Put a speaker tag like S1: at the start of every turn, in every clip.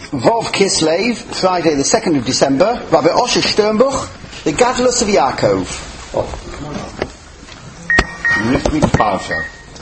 S1: Vov Kislev, Friday the 2nd of December, Rabbi Osher Sternbuch, the Gadlus of Yaakov.
S2: In this week's parsha,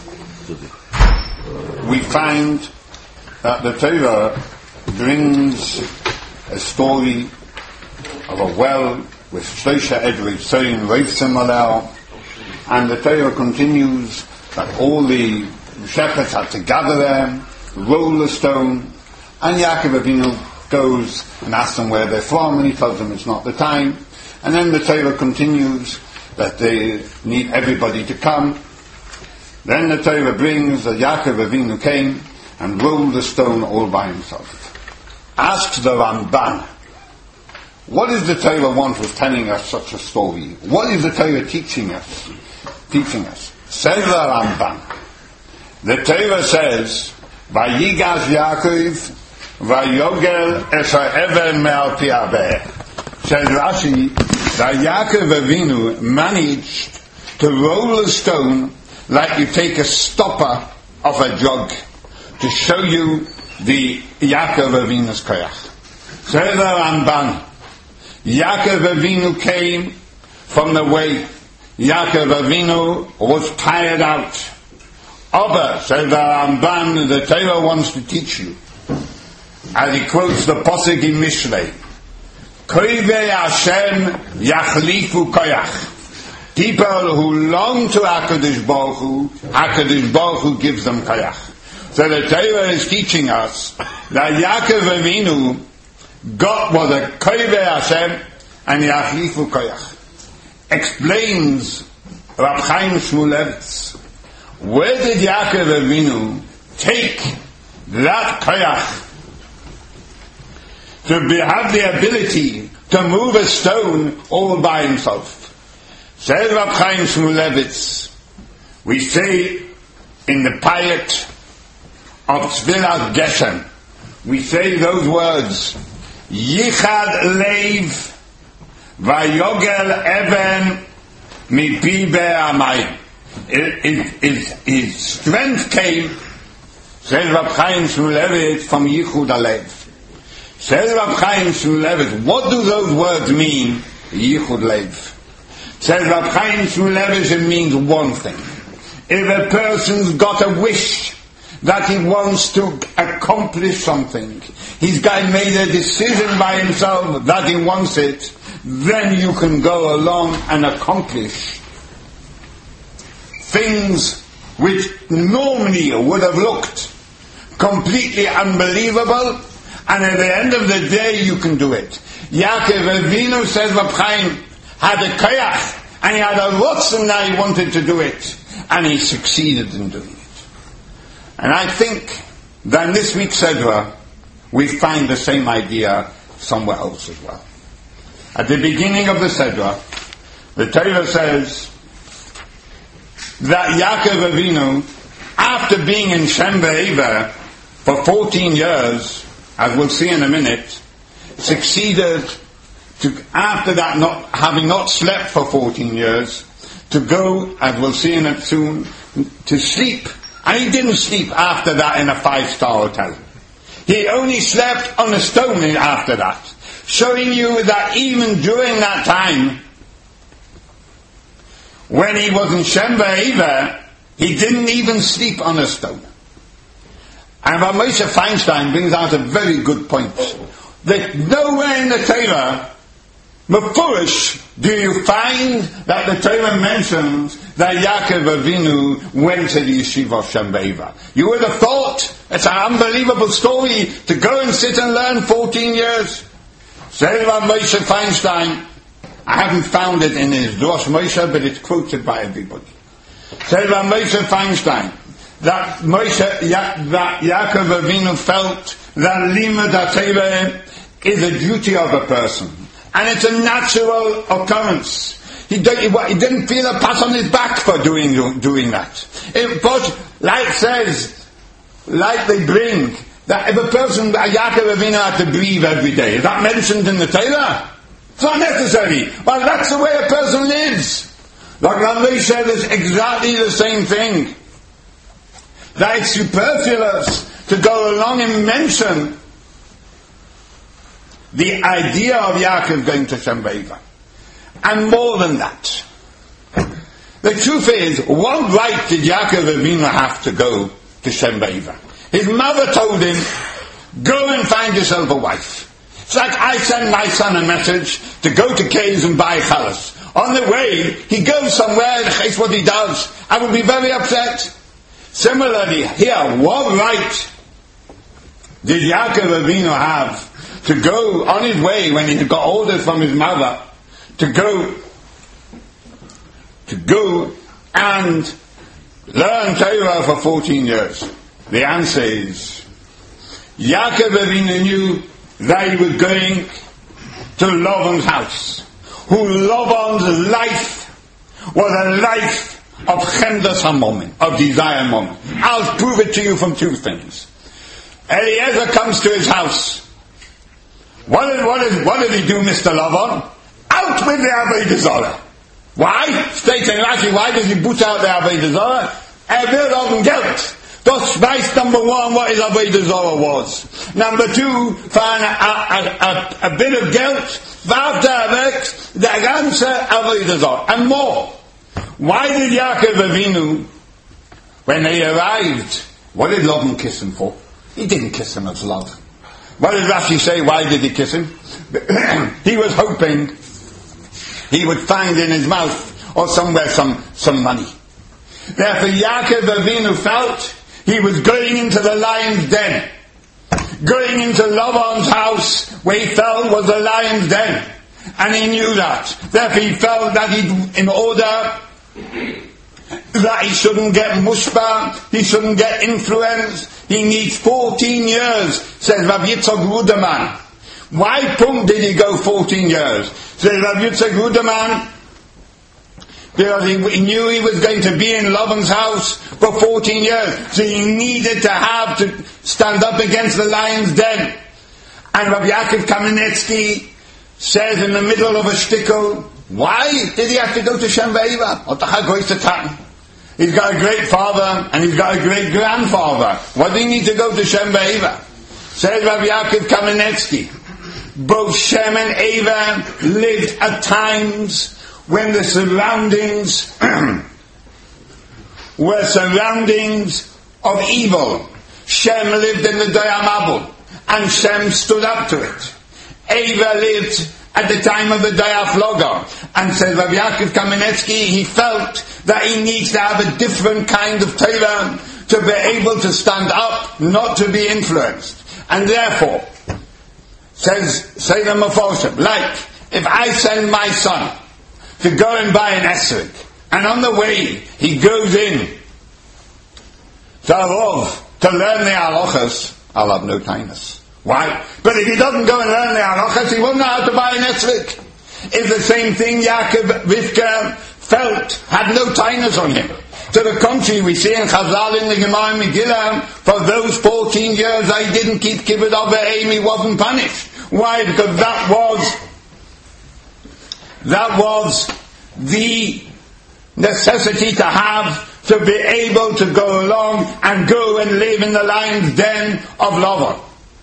S2: we find that the Torah brings a story of a well with Shloisha Edrei Tzoyin Reifsim Alel, and the Torah continues that all the shepherds had to gather there, roll the stone, and Yaakov Avinu goes and asks them where they're from, and he tells them it's not the time. And then the Torah continues that they need everybody to come. Then the Torah brings that Yaakov Avinu came and rolled the stone all by himself. Asks the Ramban, what does the Torah want with telling us such a story? What is the Torah teaching us? Says the Ramban, the Torah says, Vayigash Yaakov Vayogel es ha'ever me'al pi habeh. Says Rashi that Yaakov Avinu managed to roll a stone like you take a stopper of a jug to show you the Yaakov Avinu's koyach. Says the Ramban, Yaakov Avinu came from the way. Yaakov Avinu was tired out. Abba, says the Ramban, the Torah wants to teach you. As he quotes the Pasuk in Mishlei, Koivei Hashem yachlifu koyach. People who long to HaKadosh Baruch Hu gives them koyach. So the Torah is teaching us that Yaakov Avinu was a Koivei Hashem and yachlifu koyach. Explains Rab Chaim Shmulevitz, where did Yaakov Avinu take that koyach to have the ability to move a stone all by himself? Says Rab Chaim Shmulevitz, we say in the Payat of Tzvilas Geshem, we say those words, Yichad Leiv Vayogel Even Mipi Be'amayim. His strength came, says Rab Chaim Shmulevitz, from Yichud Alev. Says Rab Chaim Shmulevitz, what do those words mean, Yichud Lev? Says Rab Chaim Shmulevitz, it means one thing. If a person's got a wish that he wants to accomplish something, he's made a decision by himself that he wants it, then you can go along and accomplish things which normally would have looked completely unbelievable, and at the end of the day you can do it. Yaakov Avinu, says Rab Chaim, had a koyach, and he had a rotzen that he wanted to do it, and he succeeded in doing it. And I think that in this week's Sedra we find the same idea somewhere else as well. At the beginning of the Sedra, the Torah says that Yaakov Avinu, after being in Shem Ve'ever for 14 years, as we'll see in a minute, succeeded to, after that, having not slept for 14 years, to go, as we'll see in it soon, to sleep. And he didn't sleep after that in a 5-star hotel. He only slept on a stone after that, showing you that even during that time, when he was in Shem Ve'ever, he didn't even sleep on a stone. And Rav Moshe Feinstein brings out a very good point, that nowhere in the Torah, Mefurish, do you find that the Torah mentions that Yaakov Avinu went to the yeshiva of Shem Ve'ever. You would have thought it's an unbelievable story to go and sit and learn 14 years. Says Rav Moshe Feinstein, I haven't found it in his Rosh Moshe, but it's quoted by everybody. Says Rav Moshe Feinstein, that Yaakov Avinu felt that Limud HaTorah is a duty of a person, and it's a natural occurrence. He didn't feel a pat on his back for doing that. But like they bring, that if a person, Yaakov Avinu, had to breathe every day, is that mentioned in the Torah? It's not necessary. Well, that's the way a person lives. Like Ramay said, it's exactly the same thing. That it's superfluous to go along and mention the idea of Yaakov going to Shem V'Eva. And more than that, the truth is, what right did Yaakov Avinu have to go to Shem V'Eva? His mother told him, go and find yourself a wife. It's like I send my son a message to go to caves and buy chalas. On the way, he goes somewhere and hates what he does. I would be very upset. Similarly, here, what right did Yaakov Avinu have to go on his way when he got orders from his mother to go and learn Torah for 14 years? The answer is, Yaakov Avinu knew that he was going to Lavan's house, who Lavan's life was a life of chemdas hamomin, of desire moment. I'll prove it to you from two things. Eliezer comes to his house. What did he do, Mr. Lavan? Out with the Avodah Zarah. Why? States in Rashi, why does he put out the Avodah Zarah? Wird auf dem Geld. Das weiß number one what his Avodah Zarah was. Number two, for a bit of Geld, warf weg der ganze Avodah Zarah. And more. Why did Yaakov Avinu, when they arrived, what did Lavan kiss him for? He didn't kiss him as love. What did Rashi say? Why did he kiss him? He was hoping he would find in his mouth or somewhere some money. Therefore Yaakov Avinu felt he was going into the lion's den. Going into Lavan's house where he felt was the lion's den. And he knew that. Therefore he felt that in order that he shouldn't get mushba, he shouldn't get influence, he needs 14 years, says Rav Yitzchak Ruderman. Why did he go 14 years? Says Rav Yitzchak Ruderman, because he knew he was going to be in Lavan's house for 14 years, so he needed to stand up against the lion's den. And Rav Yaakov Kamenetsky says in the middle of a shtickle, why did he have to go to Shem V'Eva? He's got a great father and he's got a great grandfather. Why did he need to go to Shem V'Eva? Says Rav Yaakov Kamenetsky, both Shem and Eva lived at times when the surroundings were surroundings of evil. Shem lived in the Dayamabul and Shem stood up to it. Eva lived at the time of the Dayafloga, and says Rav Yaakov Kamenetsky, he felt that he needs to have a different kind of Torah to be able to stand up, not to be influenced. And therefore, says the Mefarshim, like, if I send my son to go and buy an esrog, and on the way he goes in to Arov to learn the halachas, I'll have no kindness. Why? But if he doesn't go and learn the halachas, he won't know how to buy an esrog. It's the same thing Yaakov Rivka felt, had no tightness on him. To the contrary, we see in Chazal in the Gemara Megillah, for those 14 years I didn't keep kibbud avim, he wasn't punished. Why? Because that was the necessity to have to be able to go along and go and live in the lion's den of Lavan.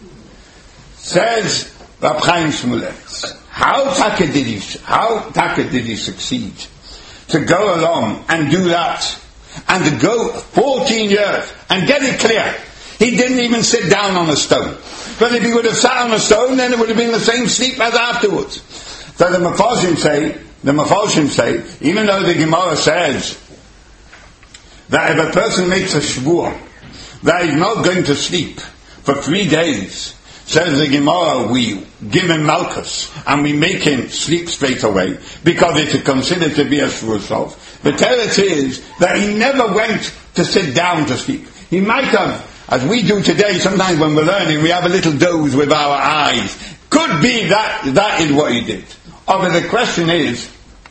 S2: Says Rab Chaim Shmulevitz, how taka did he succeed to go along and do that, and to go 14 years and get it clear? He didn't even sit down on a stone. But if he would have sat on a stone, then it would have been the same sleep as afterwards. So the Mefarshim say, even though the Gemara says that if a person makes a shvur that he's not going to sleep for 3 days, says the Gemara, we give him malchus and we make him sleep straight away because it's considered to be a shvur sof. The teretz is that he never went to sit down to sleep. He might have, as we do today, sometimes when we're learning, we have a little doze with our eyes. Could be that is what he did. But the question is,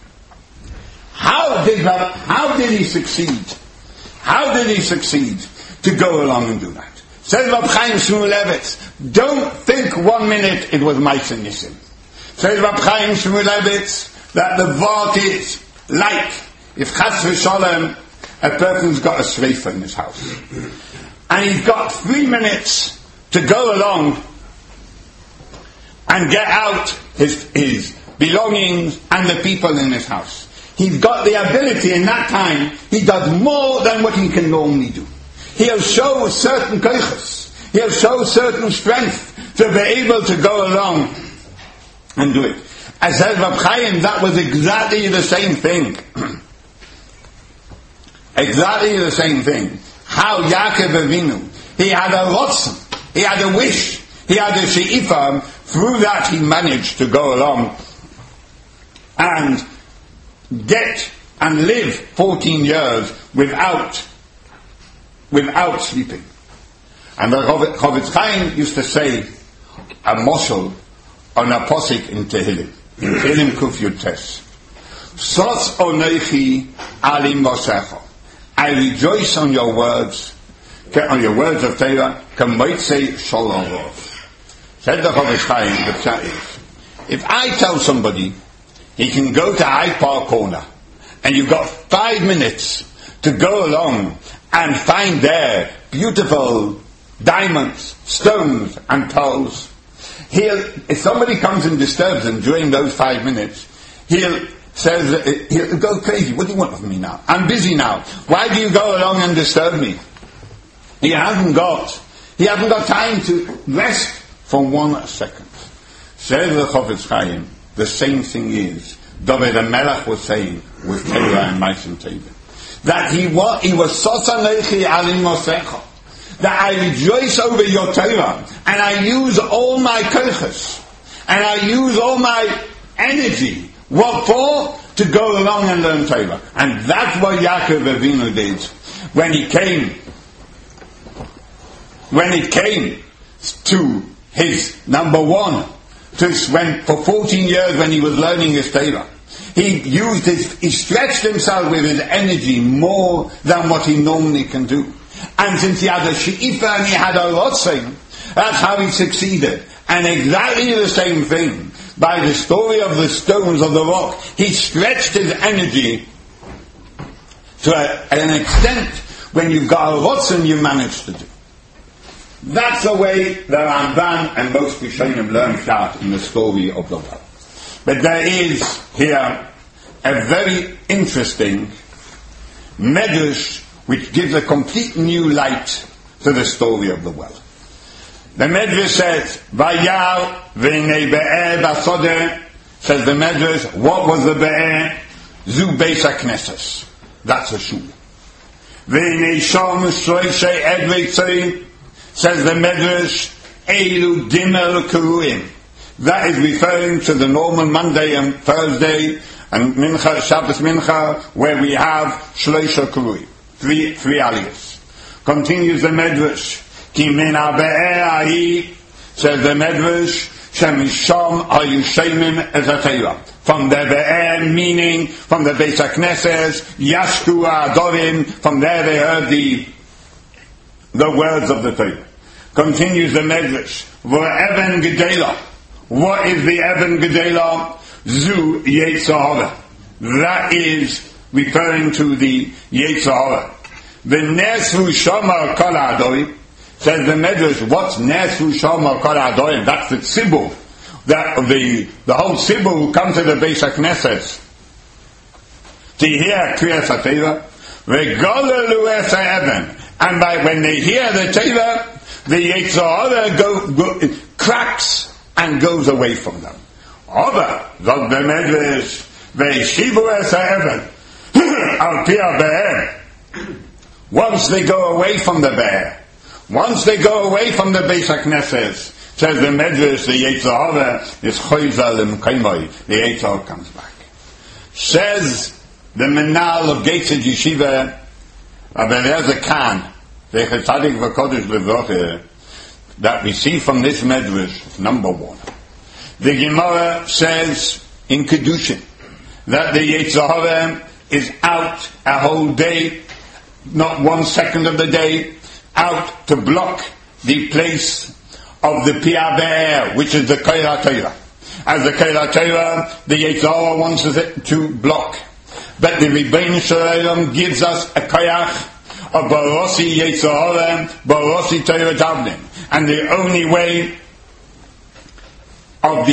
S2: how did he succeed? How did he succeed to go along and do that? Says Rab Chaim Shmulevitz, don't think 1 minute it was Ma'aseh Nisim. Says Rab Chaim Shmulevitz that the vart is like if Chas v'Sholem, a person's got a shreifa in his house and he's got 3 minutes to go along and get out his belongings and the people in his house. He's got the ability in that time, he does more than what he can normally do. He'll show certain koiches, he'll show certain strength to be able to go along and do it. As says Rab Chaim, that was exactly the same thing. Exactly the same thing. How Yaakov Avinu, he had a rotzen, he had a wish, he had a she'ifa. Through that he managed to go along and get and live 14 years without sleeping. And the Chofetz Chaim used to say a moshel on a posik in Tehillim Kuf Yud Tes. Sos onechi alim mosecho. I rejoice on your words of Torah, kamoitze shalom rov. Said the Chofetz Chaim, the pshat is, if I tell somebody he can go to Hyde Park Corner and you've got 5 minutes to go along and find there beautiful diamonds, stones and pearls, if somebody comes and disturbs him during those 5 minutes, he'll go crazy. What do you want from me now? I'm busy now. Why do you go along and disturb me? He hasn't got time to rest for 1 second. Says the Chofetz Chaim, the same thing is David HaMelech was saying with Torah and Ma'asim Tevim, that he was Sosanechi Alim Mosecha, that I rejoice over your Torah and I use all my koiches and I use all my energy. What for? To go along and learn Torah. And that's what Yaakov Avinu did when it came to his number one, when for 14 years when he was learning his Torah. He stretched himself with his energy more than what he normally can do. And since he had a she'ifa and he had a rotzing, that's how he succeeded. And exactly the same thing, by the story of the stones of the rock, he stretched his energy to an extent when you've got a rotzing you manage to do. That's the way the Ramban and most Rishonim learned that in the story of the well. But there is here a very interesting medrash which gives a complete new light to the story of the well. The medrash says, Vayar v'nei be'er b'sodeh, says the medrash, what was the be'er? Zu beis HaKnesses. That's a shul. V'nei shom shloishay edrei tzorim, says the medrash, Eilu Gimel Kuruim. That is referring to the normal Monday and Thursday and Mincha, Shabbos Mincha, where we have Shloisha Kuruim. Three aliyahs. Continues the medrash, Ki min ha'be'er ahi, says the medrash, Shemisham ha'yushemim ezatayah. From the be'er, meaning from the Beis HaKnesses, Yashku ha'adorim, from there they heard the words of the Torah. Continues the medrash. V'eben gedela. What is the Eben gedela? Zu Yetzer Hara. That is referring to the Yetzer Hara. V'nesu shomar kol ha'adorim. Says the medrash. What's nesu shomar kol ha'adorim? That's the tzibur. That the whole tzibur who come to the Beis HaKnesses to hear Kriyas HaTorah. V'golelu es ha'eben. And when they hear the Torah, the Yetzer Hara cracks and goes away from them. Oba, zog the medrash, ve'shivu es ha'even, al pi ha'be'er. Once they go away from the be'er, once they go away from the Beis HaKnesses, says the medrash, the Yetzer Hara is choyza l'mkaimoi, the Yetzer Hara comes back. Says the menal of Gates Yeshiva, Rabbi Eliezer Kahn, Zecher Tzadik V'Kodesh Levroche, that we see from this medrash, number one. The Gemara says in Kedushin that the Yetzer Hara is out a whole day, not 1 second of the day, out to block the place of the Pi HaBe'er, which is the Kol HaTorah. As the Kol HaTorah, the Yetzer Hara wants it to block. But the Rebbeinu Shalom gives us a koyach of Barosi Yetzer Hara, Barosi Torah Davnim. And the only way of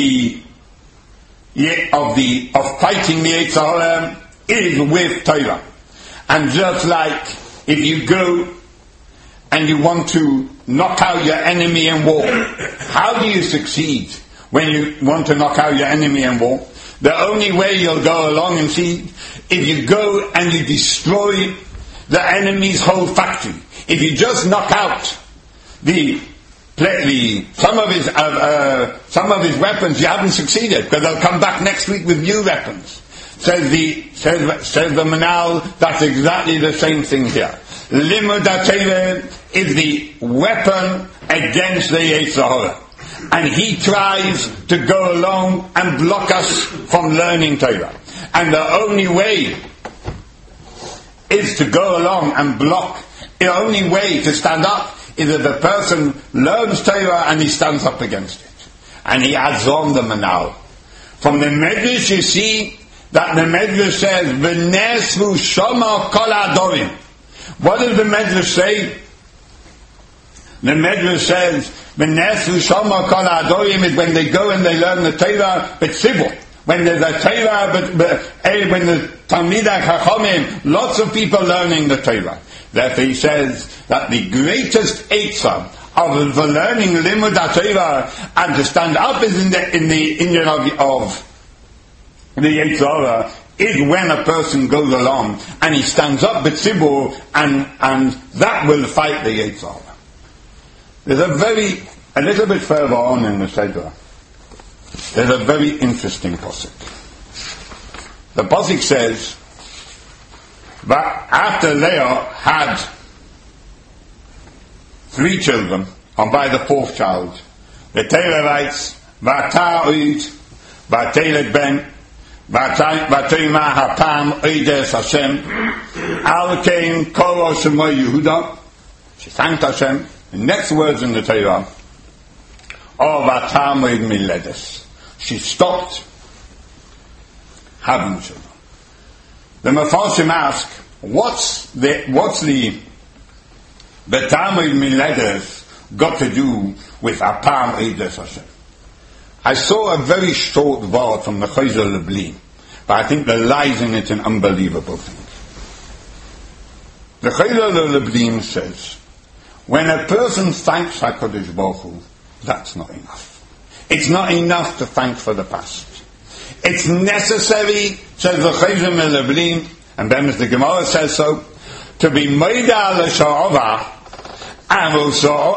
S2: fighting the Yetzer Hara is with Torah. And just like if you go and you want to knock out your enemy in war, how do you succeed when you want to knock out your enemy in war? The only way you'll go along and see, if you go and you destroy the enemy's whole factory. If you just knock out some of his weapons, you haven't succeeded, because they'll come back next week with new weapons. Says the Manal, that's exactly the same thing here. Limud HaTorah is the weapon against the Yetzer Hara. And he tries to go along and block us from learning Torah. And the only way is to go along and block. The only way to stand up is if the person learns Torah and he stands up against it. And he adds on the Manal. From the Medrash you see that the Medrash says, V'nesvu shoma kol adorim. What does the Medrash say? The Medrash says, V'nesvu shoma kol adorim is when they go and they learn the Torah, but civil. When there's a Torah, when the Talmidei Chachamim, lots of people learning the Torah. Therefore he says that the greatest Eitzah of the learning Limud HaTorah and to stand up is in the Indian of the Yetzer Hara is when a person goes along and he stands up b'tzibur and that will fight the Yetzer Hara. There's a little bit further on in the Seder, there's a very interesting pasuk. The pasuk says that after Leah had 3 children, and by the 4th child, the Torah writes, V'ata oid, v'atelet ben, v'atoima hapam oides Hashem, al kein koro shemo Yehuda. She thanked Hashem. The next words in the Torah, oh v'ata moed miledes. She stopped having children. The Mefarshim ask, what's the Tamid Miledes got to do with Apam Eides Hashem? I saw a very short word from the Chayzer Lebli, but I think there lies in it an unbelievable thing. The Chayzer Lebli says, when a person thanks HaKadosh Baruch Hu, that's not enough. It's not enough to thank for the past. It's necessary, says the Chayzer Lebli, and then as the Gemara says so, to be Moida al-Sha'ova, and also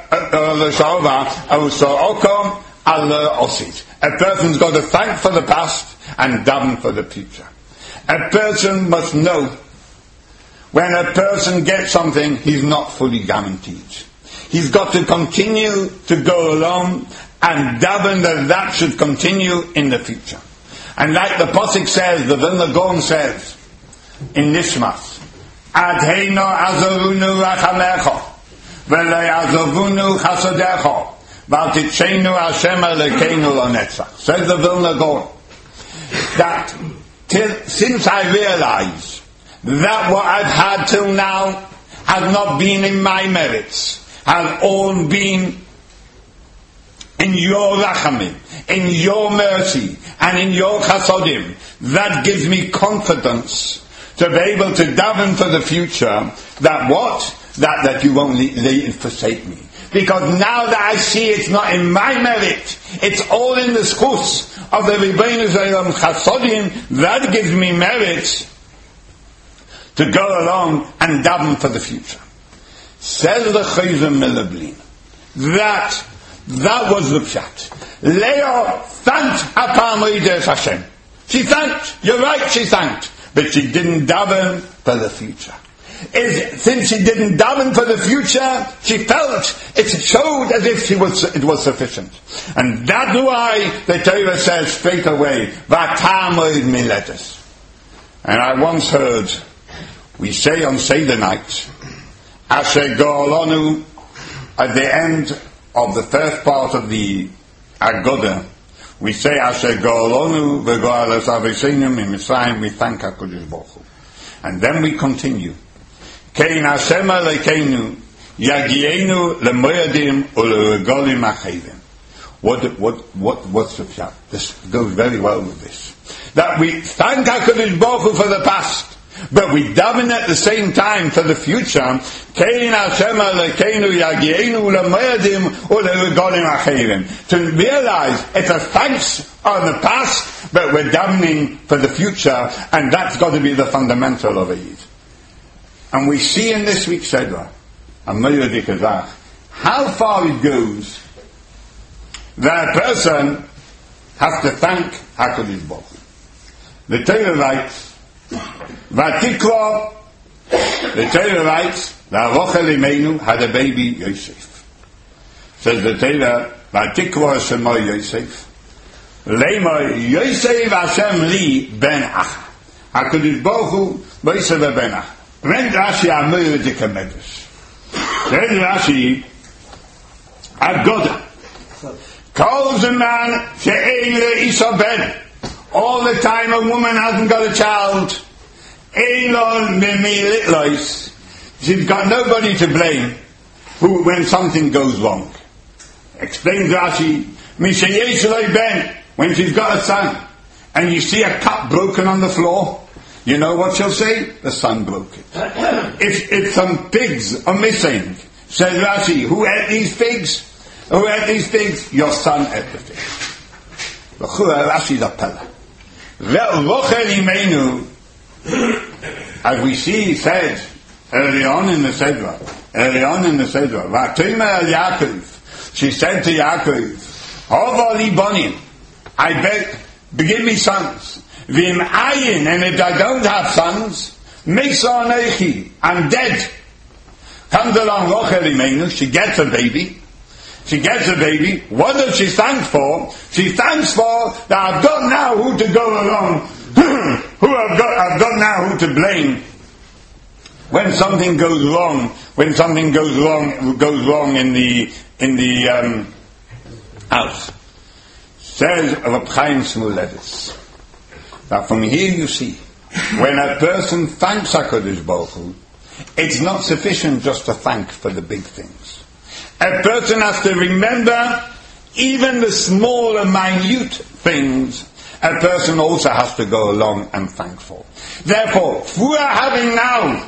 S2: al-Osid. A person's got to thank for the past and daven for the future. A person must know when a person gets something, he's not fully guaranteed. He's got to continue to go along and daven that should continue in the future. And like the Pasuk says, the Vilna Gaon says in Nishmas, Adheino azavunu rachamecha, v'lo yazavunu chasadecha, v'altitcheinu Hashem Elokeinu l'netzach. Says the Vilna Gaon, that since I realize that what I've had till now has not been in my merits, has all been in your rachamim, in your mercy, and in your chasodim, that gives me confidence to be able to daven for the future, that you won't forsake me. Because now that I see it's not in my merit, it's all in the schus of the Rebbeinu Zayram chasodim, that gives me merit to go along and daven for the future. Says the Chayzer Melabli, that was the pshat. Leah thanked Apam Eides Hashem. She thanked, you're right, she thanked, but she didn't daven for the future. Since she didn't daven for the future, she felt it showed as if it was sufficient. And that's why the Torah says straight away, V'ata moed miledes. And I once heard, we say on Seder night, Asher Go'olonu, at the end of the first part of the Agoda, we say Asher Go'olonu v'go'alas aviseinu miMitzrayim, we thank HaKadosh Baruch Hu. And then we continue. Kein Hashem Elokeinu yagienu lemoyadim uleregolim achayim. What's the pshat? This goes very well with this. That we thank HaKadosh Baruch Hu for the past, but we daven at the same time for the future. To realize it's a thanks on the past, but we're davening for the future, and that's got to be the fundamental of it. And we see in this week's Sedra, how far it goes that a person has to thank HaKadosh Baruch Hu. The Torah writes, Vatikra, the Torah writes, that Rachel Imenu had a baby Yosef. Says the Torah, Vatikra Shema Yosef, Lema Yosef Hashem li ben Ach. HaKadosh Baruch Hu, Yosef ben Ach. Rent Rashi Amir Dikamedes. Says Rashi, Agoda. Calls a man she'ein le'isa ben. All the time a woman hasn't got a child. Elon mimilitlois. She's got nobody to blame when something goes wrong. Explains Rashi, Mishayesh ben, when she's got a son, and you see a cup broken on the floor, you know what she'll say? The son broke it. If some pigs are missing, says Rashi, who ate these pigs? Who ate these pigs? Your son ate the fish. Rashi's a pella. As we see said early on in the Sedra, she said to Yaakov, Hava li bonim, I beg, give me sons. Vim ayin, and if I don't have sons, Mesa Nechi, I'm dead. Comes along Rachel Imenu, she gets a baby. What does she thank for? She thanks for that I've got now who to go along, I've got now who to blame when something goes wrong. When something goes wrong in the house. Says Reb Chaim Shmulevitz. Now from here you see, when a person thanks HaKadosh Baruch Hu, it's not sufficient just to thank for the big things. A person has to remember even the small and minute things. A person also has to go along and thank for. Therefore, we are having now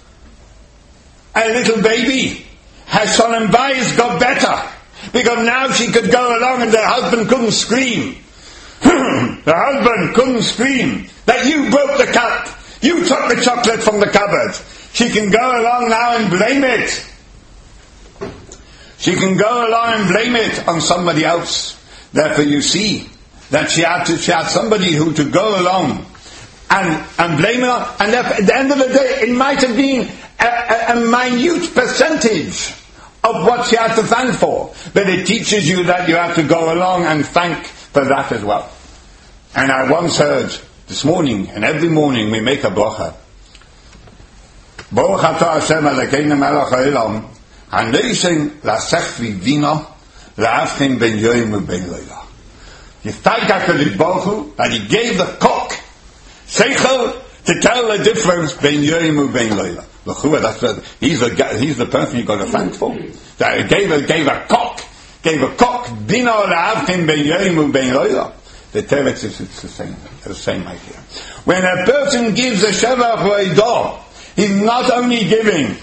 S2: a little baby. Her Shalom Bayis got better because now she could go along and the husband couldn't scream. The husband couldn't scream that you broke the cup, you took the chocolate from the cupboard. She can go along now and blame it. She can go along and blame it on somebody else. Therefore you see that she had somebody who to go along and blame her, and at the end of the day it might have been a minute percentage of what she had to thank for, but it teaches you that you have to go along and thank for that as well. And I once heard this morning, and every morning we make a bracha, Baruch atah Hashem Elokeinu melech haolam hanosen lasech v'vina la'avchin ben yoyim u'ben leila. You thank HaKadosh Baruch Hu that He gave the cock seichel to tell the difference ben yoyim u'ben leila. He's the person you got to thank for. That gave a cock bina la'avchin ben yoyim u'ben leila. The teretz is the same idea. When a person gives a shevach ha'edah, he's not only giving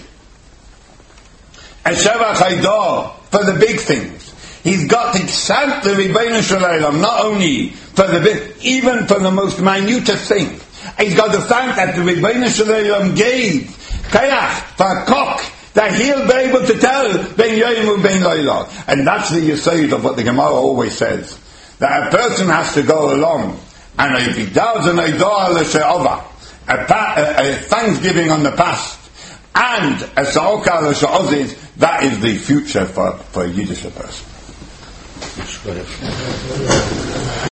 S2: a shevach ha'edah for the big things. He's got to thank the Ribbono Shel Olam not only for the big, even for the most minutest thing. He's got to thank that the Ribbono Shel Olam gave kayach for a cock that he'll be able to tell ben yoyim u'ben leila. And that's the yesod of what the Gemara always says. That a person has to go along and if he does an eidah l'she'ova, a thanksgiving on the past, and a sa'oka l'she'ozid, that is the future for a Yiddish person.